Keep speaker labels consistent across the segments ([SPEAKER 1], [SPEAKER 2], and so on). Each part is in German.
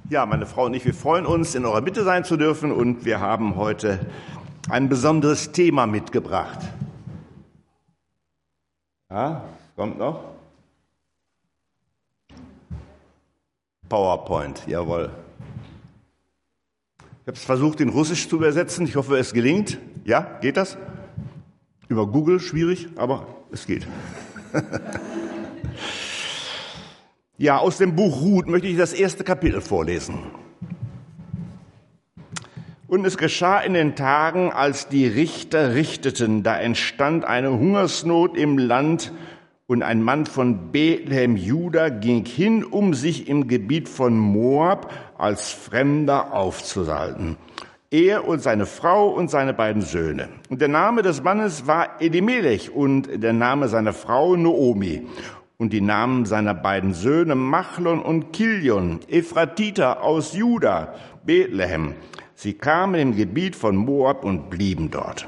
[SPEAKER 1] Ja, meine Frau und ich, wir freuen uns, in eurer Mitte sein zu dürfen, und wir haben heute ein besonderes Thema mitgebracht. Ja, kommt noch? PowerPoint, jawohl. Ich habe es versucht, in Russisch zu übersetzen. Ich hoffe, es gelingt. Ja, geht das? Über Google schwierig, aber es geht. Ja, aus dem Buch Ruth möchte ich das erste Kapitel vorlesen. Und es geschah in den Tagen, als die Richter richteten, da entstand eine Hungersnot im Land, und ein Mann von Bethlehem, Juda, ging hin, um sich im Gebiet von Moab als Fremder aufzuhalten. Er und seine Frau und seine beiden Söhne. Und der Name des Mannes war Elimelech und der Name seiner Frau Noomi. Und die Namen seiner beiden Söhne Machlon und Kilion, Ephratiter aus Juda, Bethlehem. Sie kamen im Gebiet von Moab und blieben dort.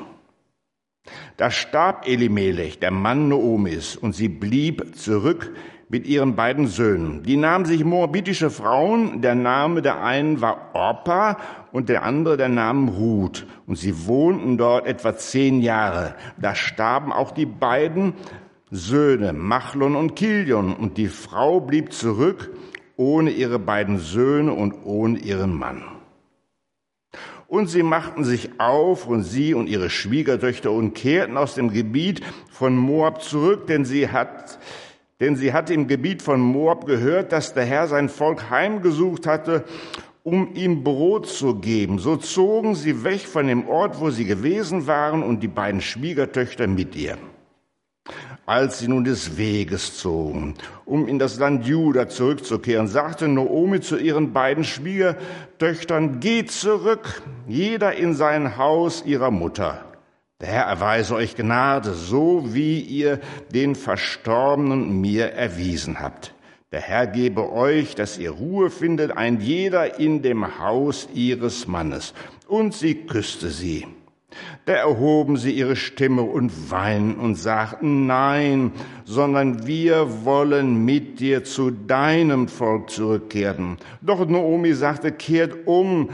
[SPEAKER 1] Da starb Elimelech, der Mann Noomis, und sie blieb zurück mit ihren beiden Söhnen. Die nahmen sich moabitische Frauen, der Name der einen war Orpa und der andere der Name Ruth. Und sie wohnten dort etwa 10 Jahre. Da starben auch die beiden Söhne, Machlon und Kilion, und die Frau blieb zurück, ohne ihre beiden Söhne und ohne ihren Mann. Und sie machten sich auf, und sie und ihre Schwiegertöchter, und kehrten aus dem Gebiet von Moab zurück, denn sie hatte im Gebiet von Moab gehört, dass der Herr sein Volk heimgesucht hatte, um ihm Brot zu geben. So zogen sie weg von dem Ort, wo sie gewesen waren, und die beiden Schwiegertöchter mit ihr. Als sie nun des Weges zogen, um in das Land Juda zurückzukehren, sagte Noomi zu ihren beiden Schwiegertöchtern: Geht zurück, jeder in sein Haus ihrer Mutter. Der Herr erweise euch Gnade, so wie ihr den Verstorbenen mir erwiesen habt. Der Herr gebe euch, dass ihr Ruhe findet, ein jeder in dem Haus ihres Mannes. Und sie küsste sie. Da erhoben sie ihre Stimme und weinten und sagten: Nein, sondern wir wollen mit dir zu deinem Volk zurückkehren. Doch Noomi sagte: Kehrt um,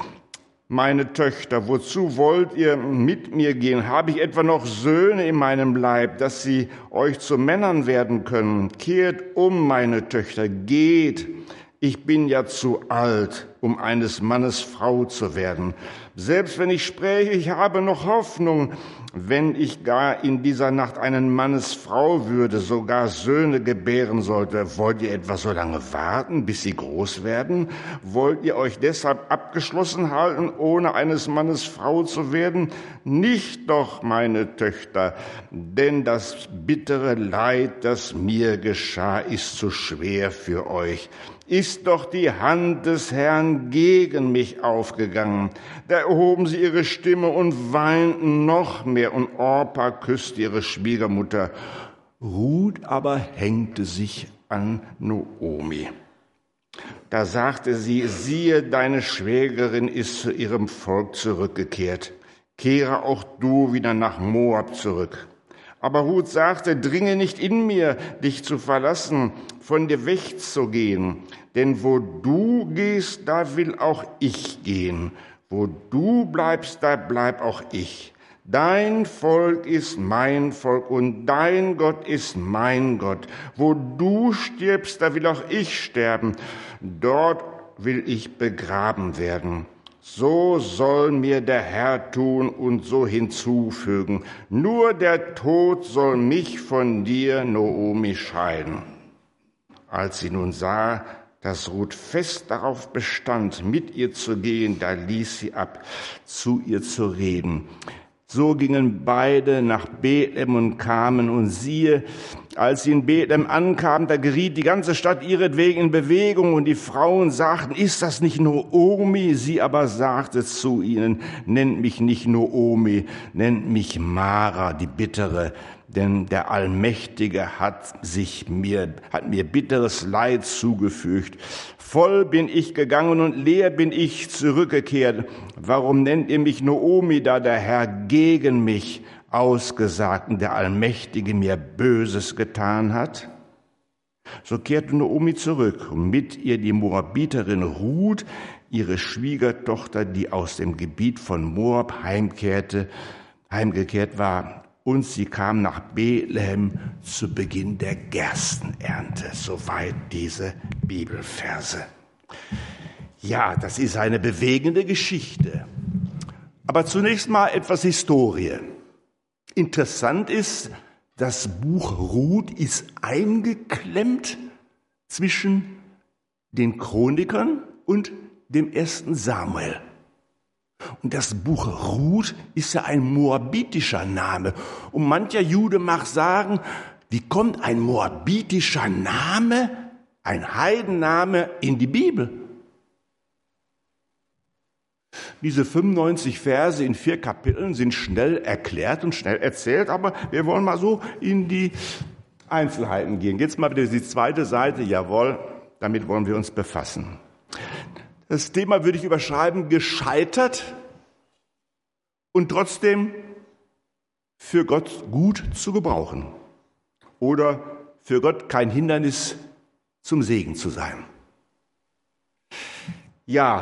[SPEAKER 1] meine Töchter, wozu wollt ihr mit mir gehen? Habe ich etwa noch Söhne in meinem Leib, dass sie euch zu Männern werden können? Kehrt um, meine Töchter, geht. Ich bin ja zu alt, um eines Mannes Frau zu werden. Selbst wenn ich spräche, ich habe noch Hoffnung, wenn ich gar in dieser Nacht einen Mannes Frau würde, sogar Söhne gebären sollte. Wollt ihr etwa so lange warten, bis sie groß werden? Wollt ihr euch deshalb abgeschlossen halten, ohne eines Mannes Frau zu werden? Nicht doch, meine Töchter, denn das bittere Leid, das mir geschah, ist zu schwer für euch. Ist doch die Hand des Herrn gegen mich aufgegangen. Da erhoben sie ihre Stimme und weinten noch mehr, und Orpa küsste ihre Schwiegermutter. Ruth aber hängte sich an Noomi. Da sagte sie: Siehe, deine Schwägerin ist zu ihrem Volk zurückgekehrt. Kehre auch du wieder nach Moab zurück. Aber Ruth sagte: Dringe nicht in mir, dich zu verlassen, von dir wegzugehen. Denn wo du gehst, da will auch ich gehen. Wo du bleibst, da bleib auch ich. Dein Volk ist mein Volk und dein Gott ist mein Gott. Wo du stirbst, da will auch ich sterben. Dort will ich begraben werden. So soll mir der Herr tun und so hinzufügen. Nur der Tod soll mich von dir, Noomi, scheiden. Als sie nun sah, dass Ruth fest darauf bestand, mit ihr zu gehen, da ließ sie ab, zu ihr zu reden. So gingen beide nach Bethlehem und kamen, und siehe, als sie in Bethlehem ankamen, da geriet die ganze Stadt ihretwegen in Bewegung, und die Frauen sagten: Ist das nicht Noomi? Sie aber sagte zu ihnen: Nennt mich nicht Noomi, nennt mich Mara, die Bittere. Denn der Allmächtige hat mir bitteres Leid zugefügt. Voll bin ich gegangen und leer bin ich zurückgekehrt. Warum nennt ihr mich Noomi, da der Herr gegen mich ausgesagt und der Allmächtige mir Böses getan hat? So kehrte Naomi zurück und mit ihr die Moabiterin Ruth, ihre Schwiegertochter, die aus dem Gebiet von Moab heimgekehrt war. Und sie kam nach Bethlehem zu Beginn der Gerstenernte. Soweit diese Bibelverse. Ja, das ist eine bewegende Geschichte. Aber zunächst mal etwas Historie. Interessant ist, das Buch Ruth ist eingeklemmt zwischen den Chronikern und dem 1. Samuel. Und das Buch Ruth ist ja ein moabitischer Name. Und mancher Jude mag sagen, wie kommt ein moabitischer Name, ein Heidenname in die Bibel? Diese 95 Verse in 4 Kapiteln sind schnell erklärt und schnell erzählt, aber wir wollen mal so in die Einzelheiten gehen. Jetzt mal wieder die zweite Seite, jawohl, damit wollen wir uns befassen. Das Thema würde ich überschreiben, gescheitert und trotzdem für Gott gut zu gebrauchen. Oder für Gott kein Hindernis zum Segen zu sein. Ja,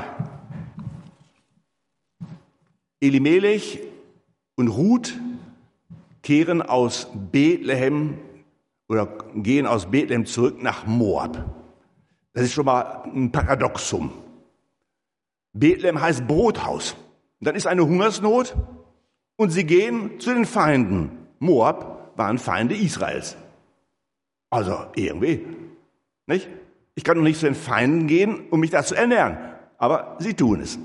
[SPEAKER 1] Elimelech und Ruth kehren aus Bethlehem oder gehen aus Bethlehem zurück nach Moab. Das ist schon mal ein Paradoxum. Bethlehem heißt Brothaus. Und dann ist eine Hungersnot und sie gehen zu den Feinden. Moab waren Feinde Israels. Also irgendwie, nicht? Ich kann doch nicht zu den Feinden gehen, um mich da zu ernähren. Aber sie tun es.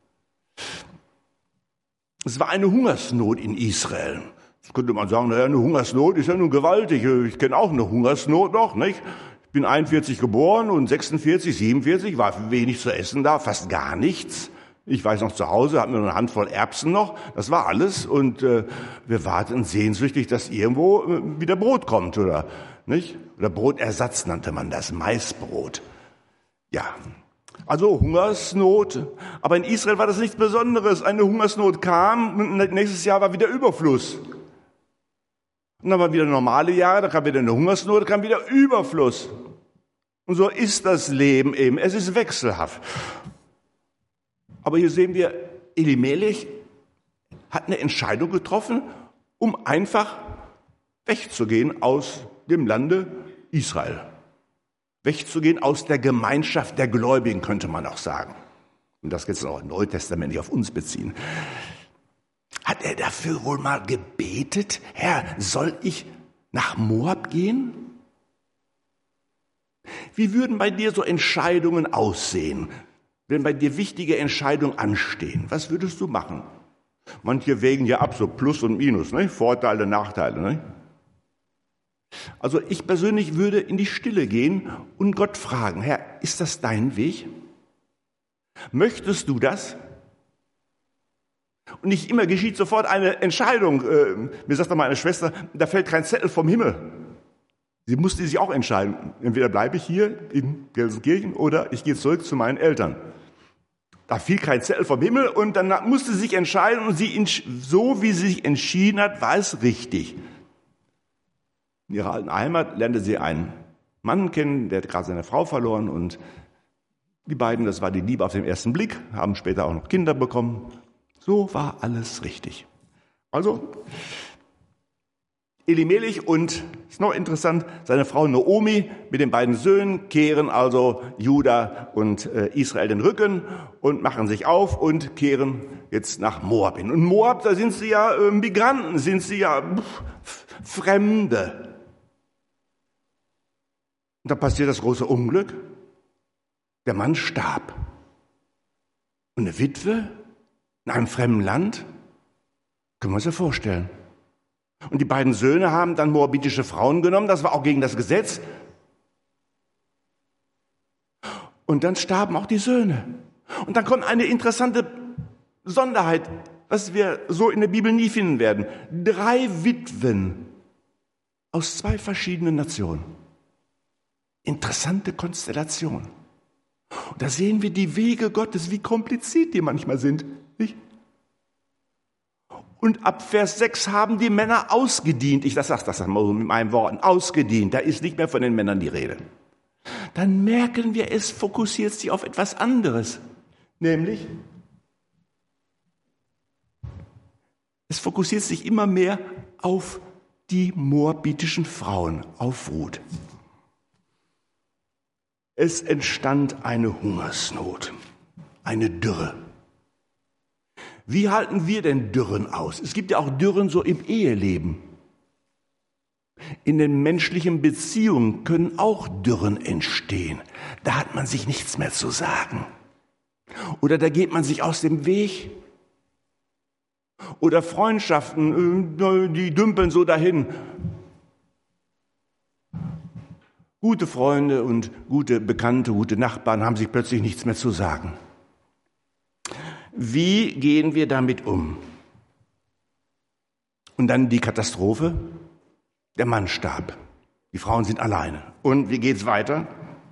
[SPEAKER 1] Es war eine Hungersnot in Israel. Jetzt könnte man sagen, naja, eine Hungersnot ist ja nun gewaltig. Ich kenne auch eine Hungersnot noch, nicht? Ich bin 41 geboren und 46, 47 war wenig zu essen da, fast gar nichts. Ich weiß noch, zu Hause hatten wir eine Handvoll Erbsen noch, das war alles. Und wir warten sehnsüchtig, dass irgendwo wieder Brot kommt, oder nicht? Oder Brotersatz nannte man das, Maisbrot. Ja, also Hungersnot. Aber in Israel war das nichts Besonderes. Eine Hungersnot kam und nächstes Jahr war wieder Überfluss. Und dann waren wieder normale Jahre, da kam wieder eine Hungersnot, da kam wieder Überfluss. Und so ist das Leben eben. Es ist wechselhaft. Aber hier sehen wir, Elimelech hat eine Entscheidung getroffen, um einfach wegzugehen aus dem Lande Israel. Wegzugehen aus der Gemeinschaft der Gläubigen, könnte man auch sagen. Und das jetzt auch im Neutestamentlich auf uns beziehen. Hat er dafür wohl mal gebetet? Herr, soll ich nach Moab gehen? Wie würden bei dir so Entscheidungen aussehen, wenn bei dir wichtige Entscheidungen anstehen? Was würdest du machen? Manche wägen ja ab, so Plus und Minus, ne? Vorteile, Nachteile. Ne? Also ich persönlich würde in die Stille gehen und Gott fragen, Herr, ist das dein Weg? Möchtest du das? Und nicht immer geschieht sofort eine Entscheidung. Mir sagt mal eine Schwester, da fällt kein Zettel vom Himmel. Sie musste sich auch entscheiden. Entweder bleibe ich hier in Gelsenkirchen oder ich gehe zurück zu meinen Eltern. Da fiel kein Zettel vom Himmel und dann musste sie sich entscheiden und so wie sie sich entschieden hat, war es richtig. In ihrer alten Heimat lernte sie einen Mann kennen, der hat gerade seine Frau verloren und die beiden, das war die Liebe auf den ersten Blick, haben später auch noch Kinder bekommen. So war alles richtig. Also Elimelech und, ist noch interessant, seine Frau Naomi mit den beiden Söhnen kehren also Juda und Israel den Rücken und machen sich auf und kehren jetzt nach Moab hin. Und Moab, da sind sie ja Migranten, sind sie ja Fremde. Und da passiert das große Unglück. Der Mann starb. Und eine Witwe in einem fremden Land, können wir uns ja vorstellen. Und die beiden Söhne haben dann moabitische Frauen genommen, das war auch gegen das Gesetz. Und dann starben auch die Söhne. Und dann kommt eine interessante Sonderheit, was wir so in der Bibel nie finden werden. 3 Witwen aus 2 verschiedenen Nationen. Interessante Konstellation. Und da sehen wir die Wege Gottes, wie kompliziert die manchmal sind. Nicht? Und ab Vers 6 haben die Männer ausgedient. Ich sage das mal mit meinen Worten, ausgedient. Da ist nicht mehr von den Männern die Rede. Dann merken wir, es fokussiert sich auf etwas anderes. Nämlich, es fokussiert sich immer mehr auf die moabitischen Frauen, auf Ruth. Es entstand eine Hungersnot, eine Dürre. Wie halten wir denn Dürren aus? Es gibt ja auch Dürren so im Eheleben. In den menschlichen Beziehungen können auch Dürren entstehen. Da hat man sich nichts mehr zu sagen. Oder da geht man sich aus dem Weg. Oder Freundschaften, die dümpeln so dahin. Gute Freunde und gute Bekannte, gute Nachbarn haben sich plötzlich nichts mehr zu sagen. Wie gehen wir damit um? Und dann die Katastrophe. Der Mann starb. Die Frauen sind alleine. Und wie geht's weiter?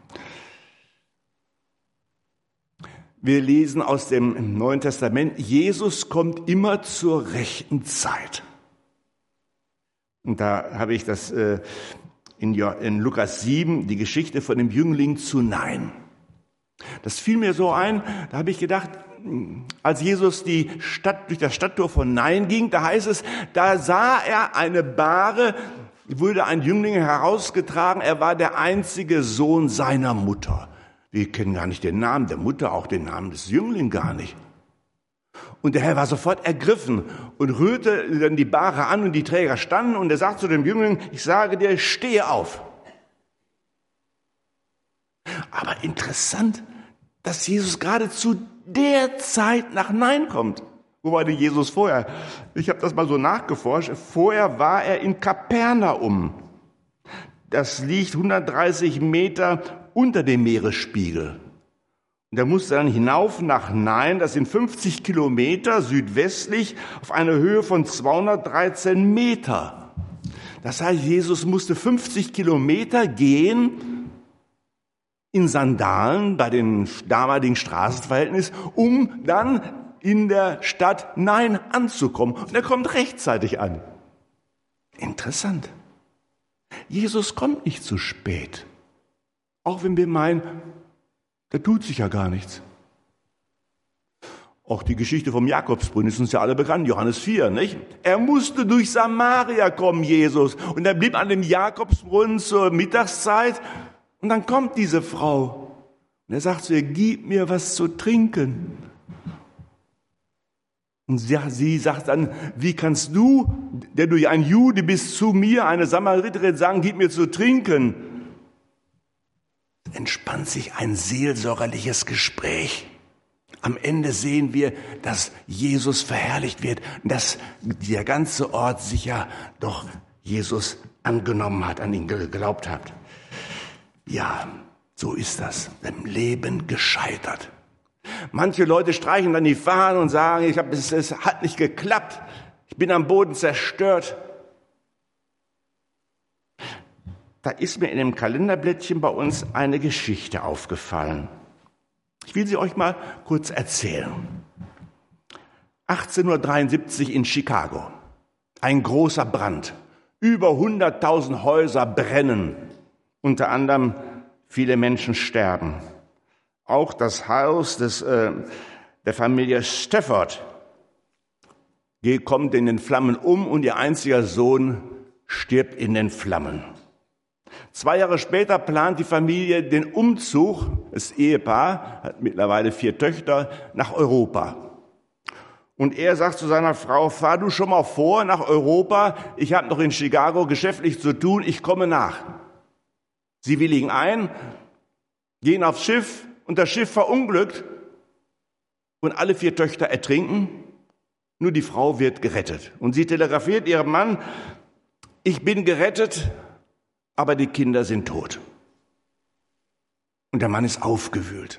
[SPEAKER 1] Wir lesen aus dem Neuen Testament, Jesus kommt immer zur rechten Zeit. Und da habe ich das in Lukas 7, die Geschichte von dem Jüngling zu Nain. Das fiel mir so ein, da habe ich gedacht, als Jesus durch das Stadttor von Nain ging, da heißt es, da sah er eine Bahre, wurde ein Jüngling herausgetragen, er war der einzige Sohn seiner Mutter. Wir kennen gar nicht den Namen der Mutter, auch den Namen des Jünglings gar nicht. Und der Herr war sofort ergriffen und rührte dann die Bahre an und die Träger standen und er sagt zu dem Jüngling, ich sage dir, stehe auf. Aber interessant, dass Jesus gerade zu der Zeit nach Nain kommt. Wo war denn Jesus vorher? Ich habe das mal so nachgeforscht. Vorher war er in Kapernaum. Das liegt 130 Meter unter dem Meeresspiegel. Und er musste dann hinauf nach Nain, das sind 50 Kilometer südwestlich, auf einer Höhe von 213 Meter. Das heißt, Jesus musste 50 Kilometer gehen in Sandalen bei den damaligen Straßenverhältnissen, um dann in der Stadt Nain anzukommen. Und er kommt rechtzeitig an. Interessant. Jesus kommt nicht zu spät. Auch wenn wir meinen, da tut sich ja gar nichts. Auch die Geschichte vom Jakobsbrunnen ist uns ja alle bekannt, Johannes 4, nicht? Er musste durch Samaria kommen, Jesus. Und er blieb an dem Jakobsbrunnen zur Mittagszeit. Und dann kommt diese Frau. Und er sagt zu ihr, gib mir was zu trinken. Und sie sagt dann, wie kannst du, der du ja ein Jude bist, zu mir, eine Samariterin, sagen, gib mir zu trinken? Entspannt sich ein seelsorgerliches Gespräch. Am Ende sehen wir, dass Jesus verherrlicht wird, dass der ganze Ort sich ja doch Jesus angenommen hat, an ihn geglaubt hat. Ja, so ist das, im Leben gescheitert. Manche Leute streichen dann die Fahnen und sagen, es hat nicht geklappt, ich bin am Boden zerstört. Da ist mir in dem Kalenderblättchen bei uns eine Geschichte aufgefallen. Ich will sie euch mal kurz erzählen. 1873 in Chicago. Ein großer Brand. Über 100.000 Häuser brennen. Unter anderem viele Menschen sterben. Auch das Haus der Familie Stafford kommt in den Flammen um und ihr einziger Sohn stirbt in den Flammen. 2 Jahre später plant die Familie den Umzug, das Ehepaar hat mittlerweile 4 Töchter, nach Europa. Und er sagt zu seiner Frau, fahr du schon mal vor nach Europa, ich habe noch in Chicago geschäftlich zu tun, ich komme nach. Sie willigen ein, gehen aufs Schiff und das Schiff verunglückt und alle 4 Töchter ertrinken, nur die Frau wird gerettet. Und sie telegrafiert ihrem Mann, ich bin gerettet, aber die Kinder sind tot. Und der Mann ist aufgewühlt.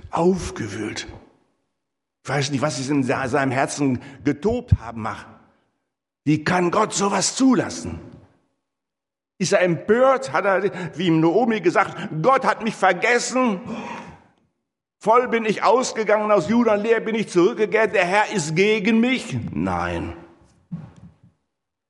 [SPEAKER 1] Ich weiß nicht, was es in seinem Herzen getobt haben mag. Wie kann Gott sowas zulassen? Ist er empört? Hat er, wie ihm Naomi gesagt, Gott hat mich vergessen? Voll bin ich ausgegangen aus Juda, leer bin ich zurückgekehrt, der Herr ist gegen mich? Nein,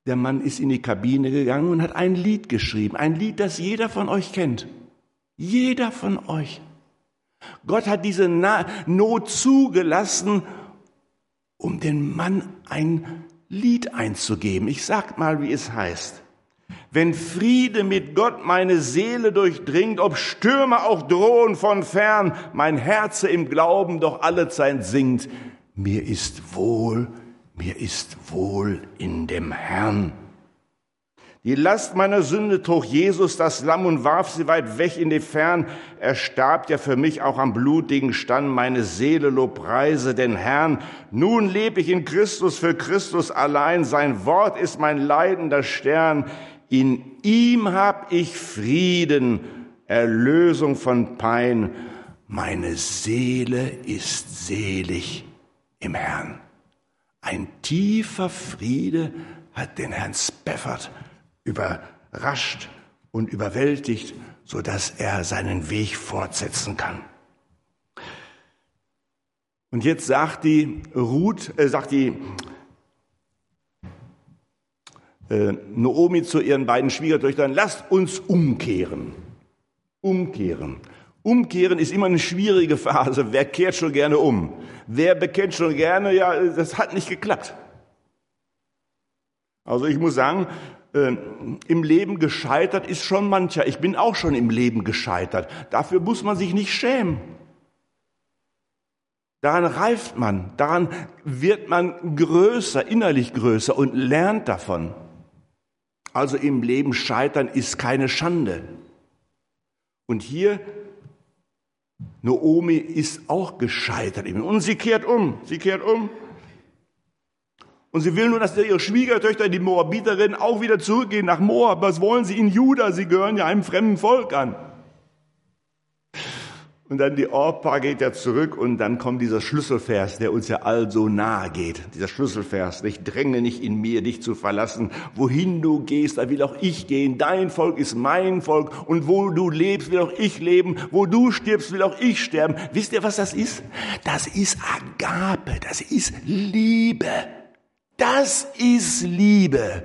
[SPEAKER 1] Der Mann ist in die Kabine gegangen und hat ein Lied geschrieben. Ein Lied, das jeder von euch kennt. Jeder von euch. Gott hat diese Not zugelassen, um dem Mann ein Lied einzugeben. Ich sag mal, wie es heißt. Wenn Friede mit Gott meine Seele durchdringt, ob Stürme auch drohen von fern, mein Herze im Glauben doch allezeit singt, mir ist wohl in dem Herrn. Die Last meiner Sünde trug Jesus das Lamm und warf sie weit weg in die Fern. Er starb ja für mich auch am blutigen Stand. Meine Seele lobpreise den Herrn. Nun leb ich in Christus, für Christus allein. Sein Wort ist mein leitender Stern. In ihm hab ich Frieden, Erlösung von Pein. Meine Seele ist selig im Herrn. Ein tiefer Friede hat den Herrn Spafford überrascht und überwältigt, sodass er seinen Weg fortsetzen kann. Und jetzt sagt Naomi zu ihren beiden Schwiegertöchtern, lasst uns umkehren. Umkehren. Umkehren ist immer eine schwierige Phase. Wer kehrt schon gerne um? Wer bekennt schon gerne, ja, das hat nicht geklappt. Also ich muss sagen, im Leben gescheitert ist schon mancher. Ich bin auch schon im Leben gescheitert. Dafür muss man sich nicht schämen. Daran reift man, daran wird man größer, innerlich größer und lernt davon. Also im Leben scheitern ist keine Schande. Und hier, Naomi ist auch gescheitert. Und sie kehrt um. Und sie will nur, dass ihre Schwiegertöchter, die Moabiterinnen, auch wieder zurückgehen nach Moab. Was wollen sie in Juda? Sie gehören ja einem fremden Volk an. Und dann die Orpa geht ja zurück und dann kommt dieser Schlüsselvers, der uns ja all so nahe geht. Dieser Schlüsselvers, ich dränge nicht in mir, dich zu verlassen. Wohin du gehst, da will auch ich gehen. Dein Volk ist mein Volk und wo du lebst, will auch ich leben. Wo du stirbst, will auch ich sterben. Wisst ihr, was das ist? Das ist Agape, das ist Liebe. Das ist Liebe.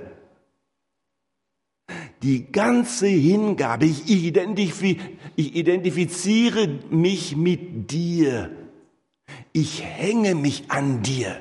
[SPEAKER 1] Die ganze Hingabe, ich identifiziere mich mit dir. Ich hänge mich an dir.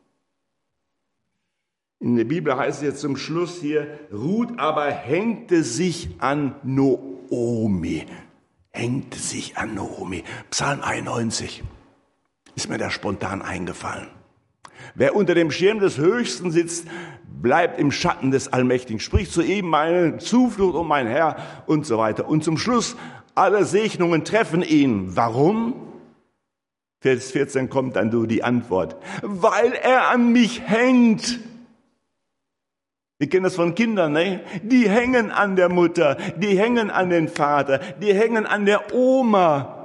[SPEAKER 1] In der Bibel heißt es jetzt zum Schluss hier, Ruth aber hängte sich an Naomi. Hängte sich an Naomi. Psalm 91 ist mir da spontan eingefallen. Wer unter dem Schirm des Höchsten sitzt, bleibt im Schatten des Allmächtigen. Sprich zu ihm, meine Zuflucht und mein Herr und so weiter. Und zum Schluss, alle Segnungen treffen ihn. Warum? Vers 14 kommt dann so die Antwort. Weil er an mich hängt. Wir kennen das von Kindern, ne? Die hängen an der Mutter, die hängen an den Vater, die hängen an der Oma.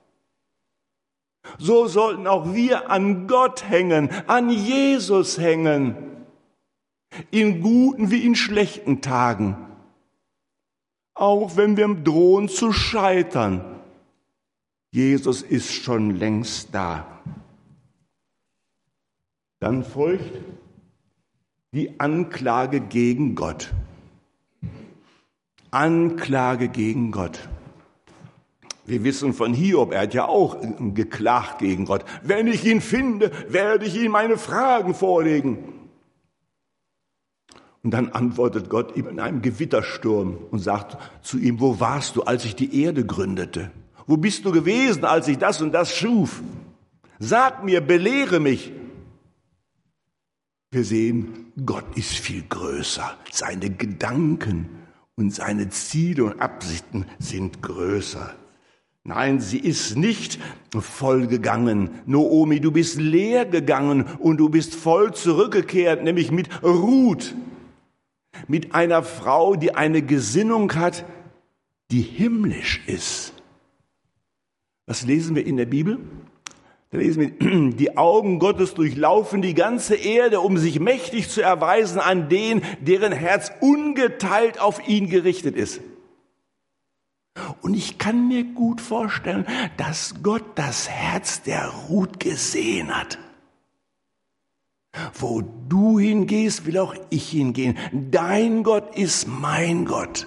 [SPEAKER 1] So sollten auch wir an Gott hängen, an Jesus hängen. In guten wie in schlechten Tagen. Auch wenn wir drohen zu scheitern. Jesus ist schon längst da. Dann folgt die Anklage gegen Gott. Anklage gegen Gott. Wir wissen von Hiob, er hat ja auch geklagt gegen Gott. Wenn ich ihn finde, werde ich ihm meine Fragen vorlegen. Und dann antwortet Gott ihm in einem Gewittersturm und sagt zu ihm, wo warst du, als ich die Erde gründete? Wo bist du gewesen, als ich das und das schuf? Sag mir, belehre mich. Wir sehen, Gott ist viel größer. Seine Gedanken und seine Ziele und Absichten sind größer. Nein, sie ist nicht voll gegangen. Naomi, du bist leer gegangen und du bist voll zurückgekehrt, nämlich mit Ruth. Mit einer Frau, die eine Gesinnung hat, die himmlisch ist. Was lesen wir in der Bibel? Da lesen wir, die Augen Gottes durchlaufen die ganze Erde, um sich mächtig zu erweisen an den, deren Herz ungeteilt auf ihn gerichtet ist. Und ich kann mir gut vorstellen, dass Gott das Herz der Ruth gesehen hat. Wo du hingehst, will auch ich hingehen. Dein Gott ist mein Gott.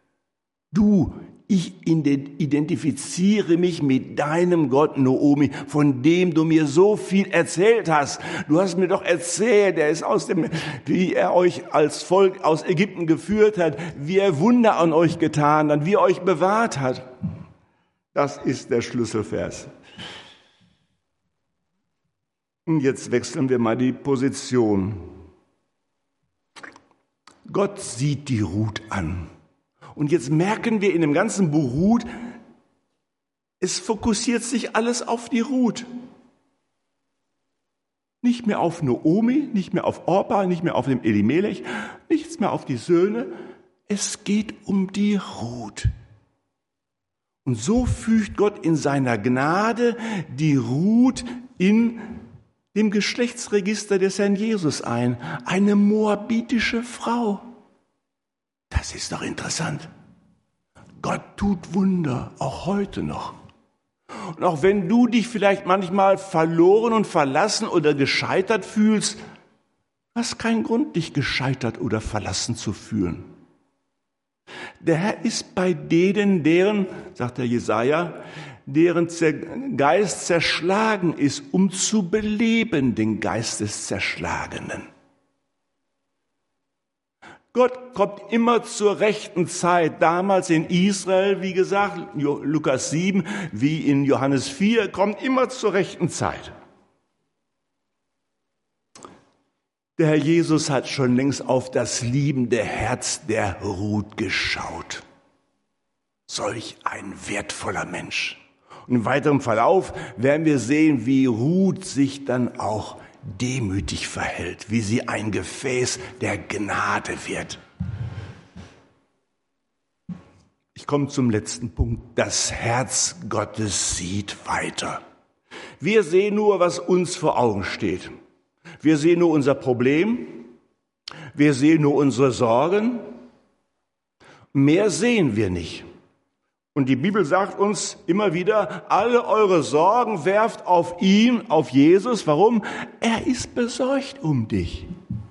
[SPEAKER 1] Ich identifiziere mich mit deinem Gott, Naomi, von dem du mir so viel erzählt hast. Du hast mir doch erzählt, wie er euch als Volk aus Ägypten geführt hat, wie er Wunder an euch getan hat, wie er euch bewahrt hat. Das ist der Schlüsselvers. Und jetzt wechseln wir mal die Position. Gott sieht die Ruth an. Und jetzt merken wir in dem ganzen Buch Ruth, es fokussiert sich alles auf die Ruth. Nicht mehr auf Naomi, nicht mehr auf Orpa, nicht mehr auf den Elimelech, nichts mehr auf die Söhne. Es geht um die Ruth. Und so fügt Gott in seiner Gnade die Ruth in dem Geschlechtsregister des Herrn Jesus ein. Eine moabitische Frau. Das ist doch interessant. Gott tut Wunder, auch heute noch. Und auch wenn du dich vielleicht manchmal verloren und verlassen oder gescheitert fühlst, hast keinen Grund, dich gescheitert oder verlassen zu fühlen. Der Herr ist bei denen, sagt der Jesaja, deren Geist zerschlagen ist, um zu beleben den Geist des Zerschlagenen. Gott kommt immer zur rechten Zeit. Damals in Israel, wie gesagt, Lukas 7, wie in Johannes 4, kommt immer zur rechten Zeit. Der Herr Jesus hat schon längst auf das liebende Herz der Ruth geschaut. Solch ein wertvoller Mensch. Und im weiteren Verlauf werden wir sehen, wie Ruth sich dann auch demütig verhält, wie sie ein Gefäß der Gnade wird. Ich komme zum letzten Punkt. Das Herz Gottes sieht weiter. Wir sehen nur, was uns vor Augen steht. Wir sehen nur unser Problem. Wir sehen nur unsere Sorgen. Mehr sehen wir nicht. Und die Bibel sagt uns immer wieder, alle eure Sorgen werft auf ihn, auf Jesus. Warum? Er ist besorgt um dich.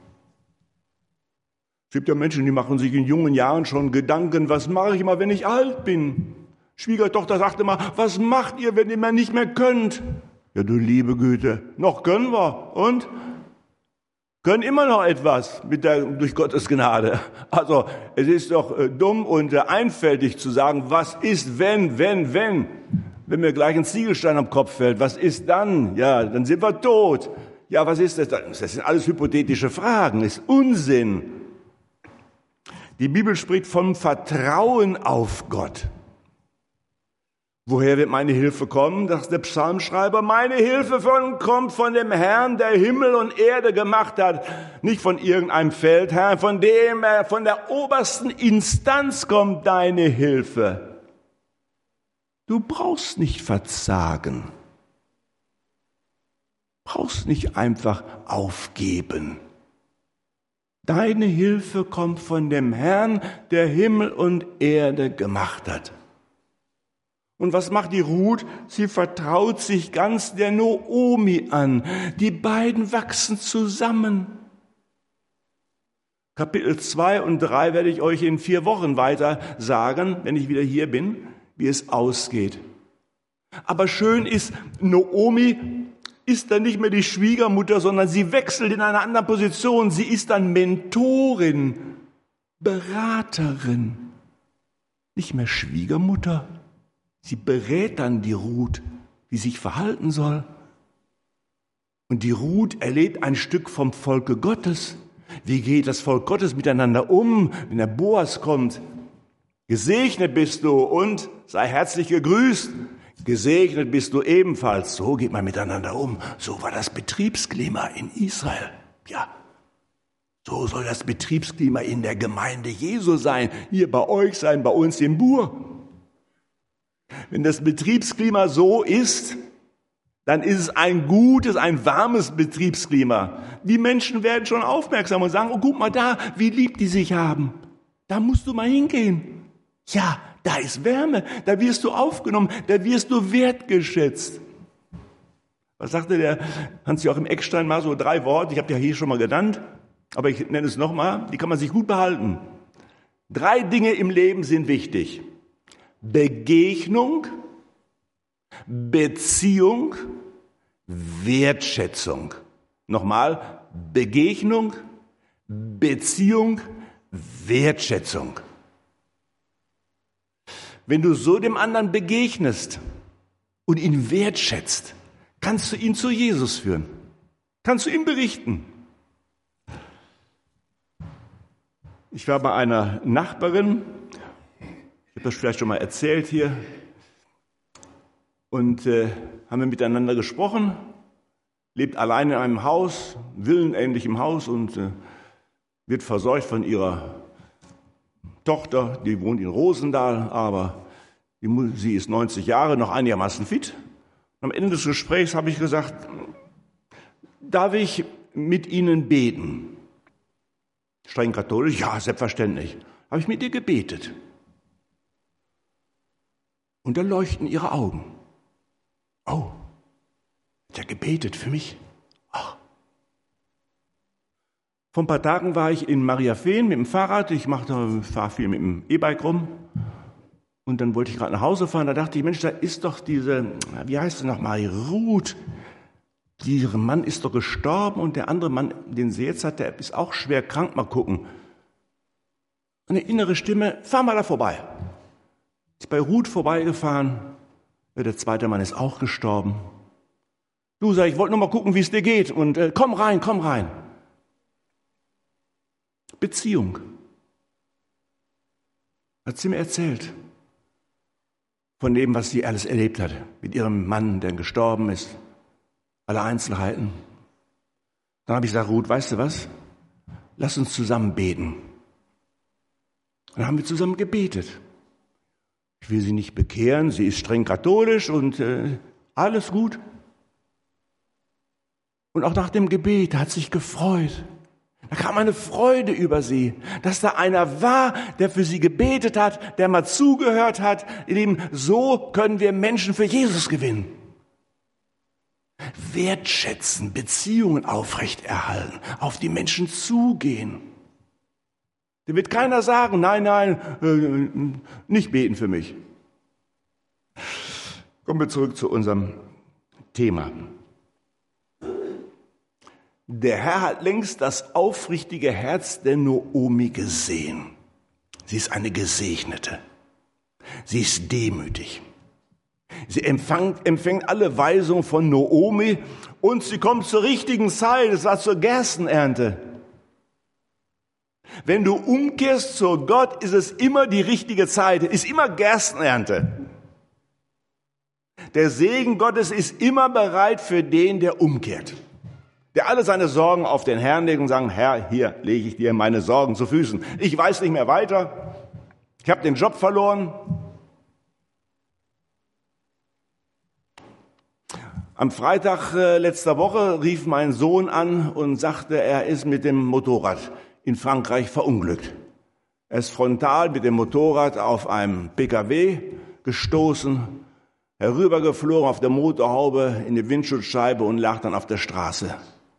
[SPEAKER 1] Es gibt ja Menschen, die machen sich in jungen Jahren schon Gedanken, was mache ich mal, wenn ich alt bin? Schwiegertochter sagte mal, was macht ihr, wenn ihr mal nicht mehr könnt? Ja, du liebe Güte, noch können wir. Und? Können immer noch etwas durch Gottes Gnade. Also es ist doch dumm und einfältig zu sagen, was ist, wenn mir gleich ein Ziegelstein am Kopf fällt, was ist dann? Ja, dann sind wir tot. Ja, was ist das dann? Das sind alles hypothetische Fragen, das ist Unsinn. Die Bibel spricht vom Vertrauen auf Gott. Woher wird meine Hilfe kommen? Das ist der Psalmschreiber. Meine Hilfe kommt von dem Herrn, der Himmel und Erde gemacht hat. Nicht von irgendeinem Feldherrn, von der obersten Instanz kommt deine Hilfe. Du brauchst nicht verzagen. Brauchst nicht einfach aufgeben. Deine Hilfe kommt von dem Herrn, der Himmel und Erde gemacht hat. Und was macht die Ruth? Sie vertraut sich ganz der Naomi an. Die beiden wachsen zusammen. Kapitel 2 und 3 werde ich euch in 4 Wochen weiter sagen, wenn ich wieder hier bin, wie es ausgeht. Aber schön ist, Naomi ist dann nicht mehr die Schwiegermutter, sondern sie wechselt in eine andere Position. Sie ist dann Mentorin, Beraterin. Nicht mehr Schwiegermutter. Sie berät dann die Ruth, wie sich verhalten soll. Und die Ruth erlebt ein Stück vom Volke Gottes. Wie geht das Volk Gottes miteinander um, wenn der Boas kommt? Gesegnet bist du und sei herzlich gegrüßt. Gesegnet bist du ebenfalls. So geht man miteinander um. So war das Betriebsklima in Israel. Ja, so soll das Betriebsklima in der Gemeinde Jesu sein. Hier bei euch sein, bei uns im Bur. Wenn das Betriebsklima so ist, dann ist es ein gutes, ein warmes Betriebsklima. Die Menschen werden schon aufmerksam und sagen, oh, guck mal da, wie lieb die sich haben. Da musst du mal hingehen. Ja, da ist Wärme, da wirst du aufgenommen, da wirst du wertgeschätzt. Was sagte der Hans-Joachim Eckstein mal, so 3 Worte, ich habe die ja hier schon mal genannt, aber ich nenne es nochmal, die kann man sich gut behalten. 3 Dinge im Leben sind wichtig. Begegnung, Beziehung, Wertschätzung. Nochmal, Begegnung, Beziehung, Wertschätzung. Wenn du so dem anderen begegnest und ihn wertschätzt, kannst du ihn zu Jesus führen. Kannst du ihm berichten. Ich war bei einer Nachbarin, ich habe das vielleicht schon mal erzählt hier, und haben wir miteinander gesprochen, lebt allein in einem Haus, villenähnlichem Haus und wird versorgt von ihrer Tochter, die wohnt in Rosendahl, aber sie ist 90 Jahre, noch einigermaßen fit. Am Ende des Gesprächs habe ich gesagt, darf ich mit Ihnen beten? Streng katholisch, ja, selbstverständlich. Habe ich mit ihr gebetet. Und da leuchten ihre Augen. Oh, hat er gebetet für mich? Ach. Vor ein paar Tagen war ich in Mariafehn mit dem Fahrrad. Ich fahre viel mit dem E-Bike rum. Und dann wollte ich gerade nach Hause fahren. Da dachte ich, Mensch, da ist doch diese, wie heißt sie nochmal, Ruth. Dieser Mann ist doch gestorben und der andere Mann, den sie jetzt hat, der ist auch schwer krank. Mal gucken. Eine innere Stimme, fahr mal da vorbei. Ist bei Ruth vorbeigefahren. Der zweite Mann ist auch gestorben. Du, sag ich, wollte nur mal gucken, wie es dir geht. Und komm rein, komm rein. Beziehung. Hat sie mir erzählt. Von dem, was sie alles erlebt hat. Mit ihrem Mann, der gestorben ist. Alle Einzelheiten. Dann habe ich gesagt, Ruth, weißt du was? Lass uns zusammen beten. Dann haben wir zusammen gebetet. Ich will sie nicht bekehren, sie ist streng katholisch und alles gut. Und auch nach dem Gebet hat sich gefreut. Da kam eine Freude über sie, dass da einer war, der für sie gebetet hat, der mal zugehört hat. Ihr Lieben, so können wir Menschen für Jesus gewinnen. Wertschätzen, Beziehungen aufrechterhalten, auf die Menschen zugehen. Da wird keiner sagen, nein, nicht beten für mich. Kommen wir zurück zu unserem Thema. Der Herr hat längst das aufrichtige Herz der Noomi gesehen. Sie ist eine Gesegnete. Sie ist demütig. Sie empfängt alle Weisungen von Noomi und sie kommt zur richtigen Zeit. Es war zur Gerstenernte. Wenn du umkehrst zu Gott, ist es immer die richtige Zeit, ist immer Gerstenernte. Der Segen Gottes ist immer bereit für den, der umkehrt. Der alle seine Sorgen auf den Herrn legt und sagt, Herr, hier lege ich dir meine Sorgen zu Füßen. Ich weiß nicht mehr weiter. Ich habe den Job verloren. Am Freitag letzter Woche rief mein Sohn an und sagte, er ist mit dem Motorrad in Frankreich verunglückt. Er ist frontal mit dem Motorrad auf einem PKW gestoßen, herübergeflogen auf der Motorhaube in die Windschutzscheibe und lag dann auf der Straße.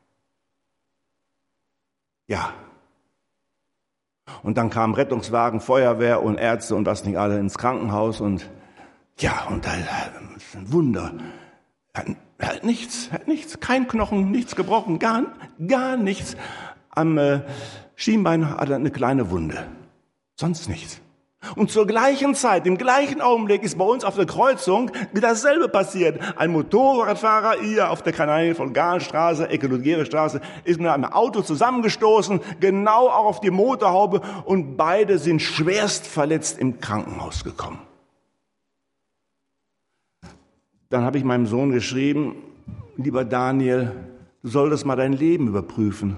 [SPEAKER 1] Ja. Und dann kamen Rettungswagen, Feuerwehr und Ärzte und was nicht alle ins Krankenhaus und ja, und da ist ein Wunder. Er hat nichts, kein Knochen, nichts gebrochen, gar nichts. Am Schienbein hat er eine kleine Wunde, sonst nichts. Und zur gleichen Zeit, im gleichen Augenblick ist bei uns auf der Kreuzung dasselbe passiert. Ein Motorradfahrer hier auf der Kanal von Gahnstraße, Ecke Ludgere-Straße, ist mit einem Auto zusammengestoßen, genau auch auf die Motorhaube und beide sind schwerst verletzt im Krankenhaus gekommen. Dann habe ich meinem Sohn geschrieben, lieber Daniel, du solltest mal dein Leben überprüfen.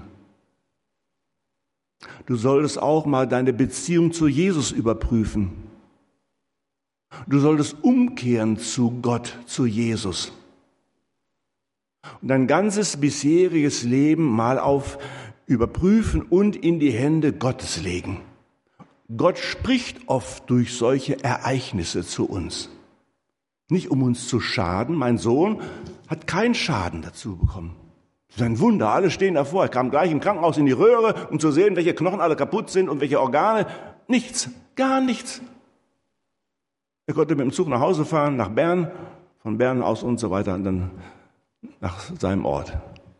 [SPEAKER 1] Du solltest auch mal deine Beziehung zu Jesus überprüfen. Du solltest umkehren zu Gott, zu Jesus. Und dein ganzes bisheriges Leben mal überprüfen und in die Hände Gottes legen. Gott spricht oft durch solche Ereignisse zu uns. Nicht um uns zu schaden. Mein Sohn hat keinen Schaden dazu bekommen. Das ist ein Wunder, alle stehen davor. Er kam gleich im Krankenhaus in die Röhre, um zu sehen, welche Knochen alle kaputt sind und welche Organe. Nichts, gar nichts. Er konnte mit dem Zug nach Hause fahren, nach Bern, von Bern aus und so weiter und dann nach seinem Ort.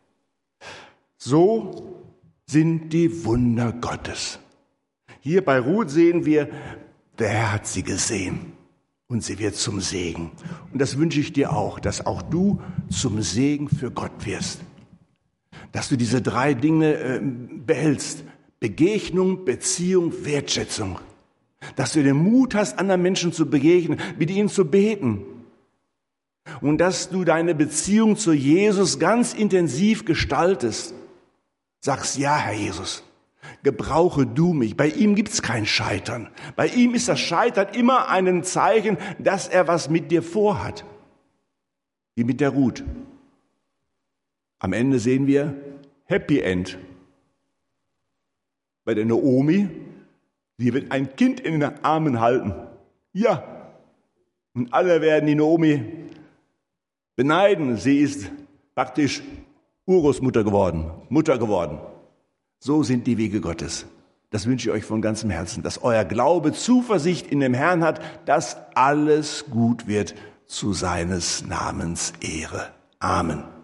[SPEAKER 1] So sind die Wunder Gottes. Hier bei Ruth sehen wir, der Herr hat sie gesehen und sie wird zum Segen. Und das wünsche ich dir auch, dass auch du zum Segen für Gott wirst. Dass du diese 3 Dinge behältst. Begegnung, Beziehung, Wertschätzung. Dass du den Mut hast, anderen Menschen zu begegnen, mit ihnen zu beten. Und dass du deine Beziehung zu Jesus ganz intensiv gestaltest. Sagst, ja, Herr Jesus, gebrauche du mich. Bei ihm gibt's kein Scheitern. Bei ihm ist das Scheitern immer ein Zeichen, dass er was mit dir vorhat. Wie mit der Ruth. Am Ende sehen wir Happy End. Bei der Naomi, sie wird ein Kind in den Armen halten. Ja. Und alle werden die Naomi beneiden. Sie ist praktisch Urgroßmutter geworden, Mutter geworden. So sind die Wege Gottes. Das wünsche ich euch von ganzem Herzen, dass euer Glaube Zuversicht in dem Herrn hat, dass alles gut wird zu seines Namens Ehre. Amen.